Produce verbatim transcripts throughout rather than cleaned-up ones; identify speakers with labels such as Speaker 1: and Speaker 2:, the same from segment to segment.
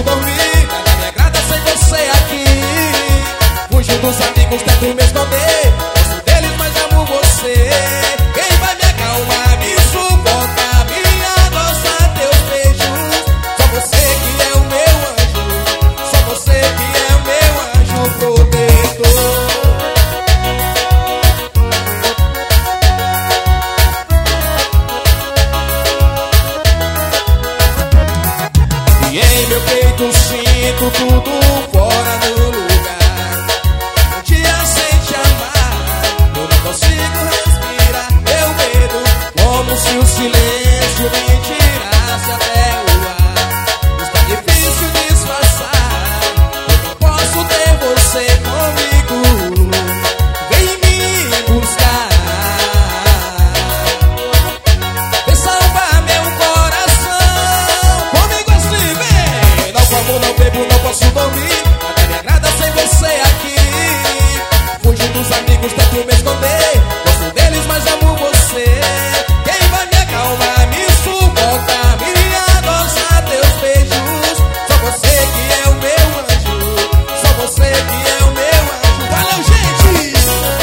Speaker 1: dormir, nada me agrada sem você aqui. Fujo dos amigos, tento me esconder, gosto deles, mas amo você. Quem vai me acalmar, me suportar, me adoçar teus beijos? Só você que é o meu anjo, só você que é o meu anjo protetor. E em meu peito sinto tudo fora do lugar. Um dia sem te amar, eu não consigo respirar. Meu medo, como se o silêncio me tirasse até o ar. Está difícil disfarçar, eu não posso ter você comigo. Vem me buscar, vem salvar meu coração. Comigo assim, vem. Não como, não bebo, não posso dormir, nada me agrada sem você aqui. Fujo dos amigos, tento me esconder, gosto deles, mas amo você. Quem vai me acalmar, me suportar, me adoçar teus beijos? Só você que é o meu anjo, só você que é o meu anjo. Valeu, gente!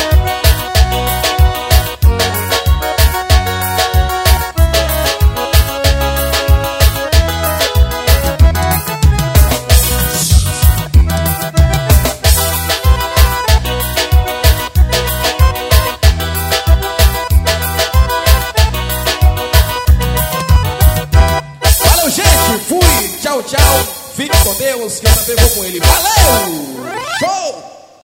Speaker 1: Valeu, gente! Fui! Tchau, tchau! Fique com Deus, que eu também vou com ele. Valeu! Show!